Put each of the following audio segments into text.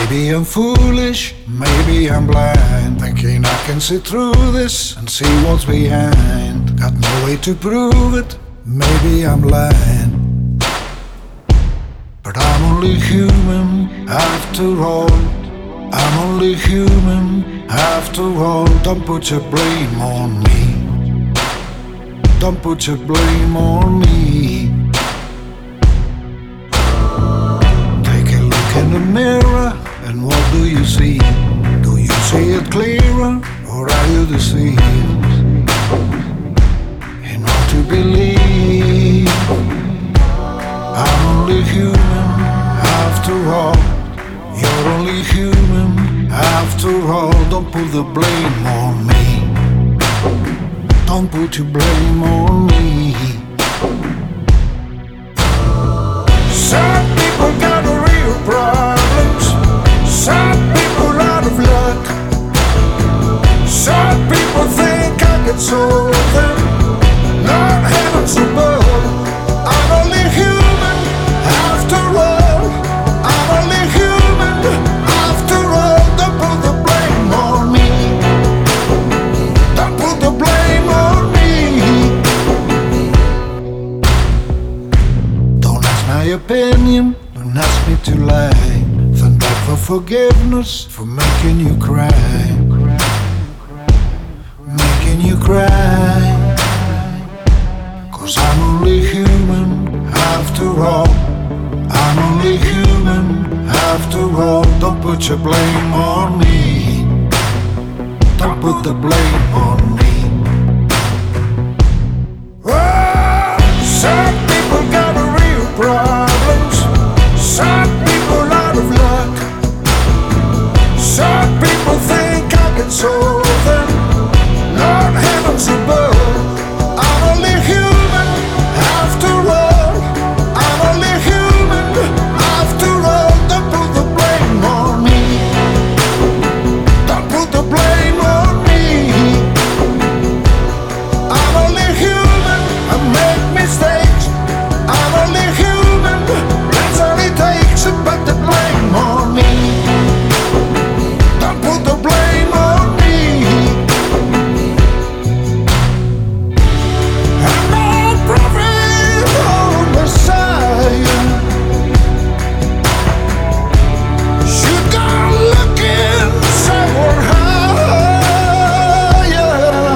Maybe I'm foolish, maybe I'm blind, thinking I can see through this and see what's behind. Got no way to prove it, maybe I'm lying, but I'm only human after all. I'm only human after all. Don't put your blame on me. Don't put your blame on me. Take a look in the mirror, and what do you see? Do you see it clearer, or are you deceived? And what to believe? I'm only human after all. You're only human after all. Don't put the blame on me. Don't put your blame on me. Some people got real problems. Some people out of luck. Some people think I can solve them. Not heavens above. I'm only human after all. I'm only human after all. Don't put the blame on me. Don't put the blame on me. Don't ask my opinion, don't ask me to lie. Thank God for forgiveness, for making you cry. Making you cry. 'Cause I'm only human after all. I'm only human after all. Don't put your blame on me. Don't put the blame on me. Oh, some people got real problems. Some people out of luck. Some people think I can solve them. Not heavens above. I'm only human after all. I'm only human after all. Don't put the blame on me. Don't put the blame on me. I'm only human. I make mistakes. I'm only human. That's all it takes. Put the blame on me. Don't put the blame on me. I'm no prophet or Messiah. You gotta look somewhere higher.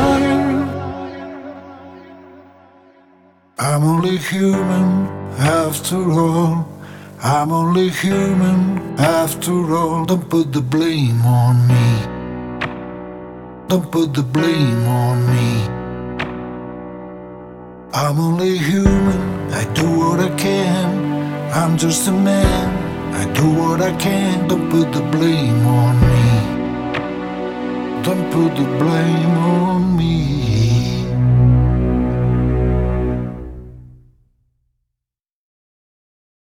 I'm only human after all. I'm only human after all. Don't put the blame on me. Don't put the blame on me. I'm only human. I do what I can. I'm just a man. I do what I can. Don't put the blame on me. Don't put the blame on me.